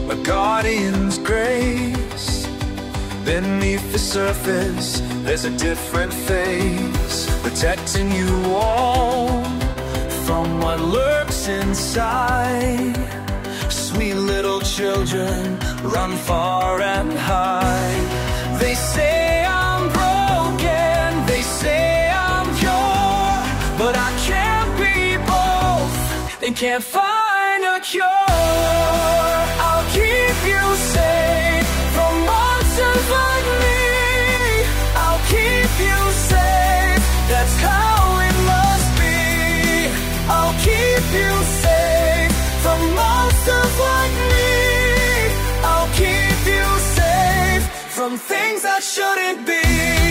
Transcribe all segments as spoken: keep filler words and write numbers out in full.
a guardian's grace. Beneath the surface, there's a different face, protecting you all from what lurks inside. Sweet little children, run far and high. They say I'm broken, they say I'm pure, but I can't be both, they can't find a cure. I'll keep you safe from monsters like me. I'll keep you safe, that's how it must be. I'll keep you safe from monsters like me. I'll keep you safe from things that shouldn't be.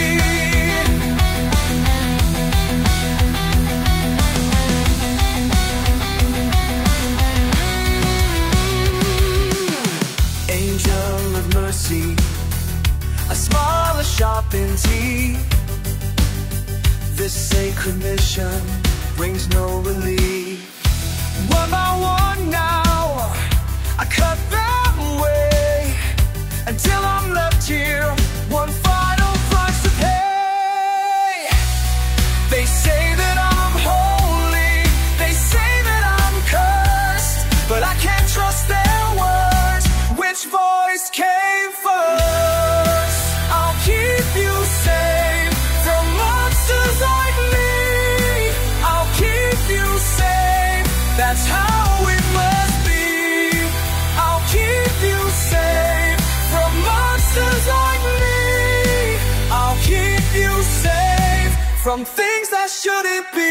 Angel of mercy, a smile, a sharpened teeth. This sacred mission brings no relief. One by one now, I cut them away, until I'm left here, one final price to pay. They say that I'm holy, they say that I'm cursed, but I can't trust their words. Which voice came first? I'll keep you safe from monsters like me. I'll keep you safe, that's how it must be. I'll keep you safe from monsters like me. I'll keep you safe from things that shouldn't be.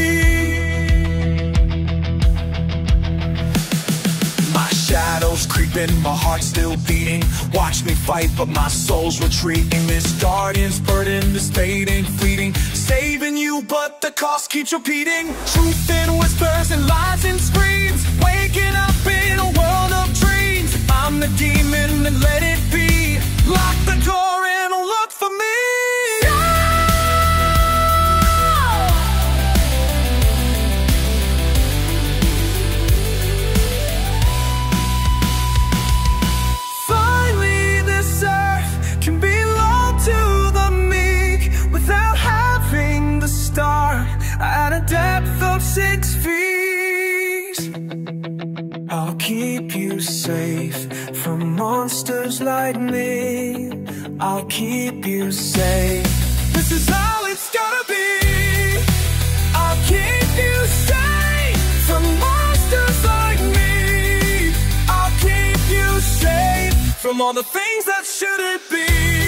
My shadow's creeping, my heart's still beating. Watch me fight, but my soul's retreating. This guardian's burden, this fate ain't fleeting. Saving you, but the cost keeps repeating. Truth in whispers and lies in screams. Waking up in a world of dreams. I'm the demon, and let it be. Lock the door and look for me. Finally, this earth can belong to the meek without having to start at a depth of six feet. I'll keep you safe from monsters like me. I'll keep you safe. This is how it's gonna be. I'll keep you safe from monsters like me. I'll keep you safe from all the things that shouldn't be.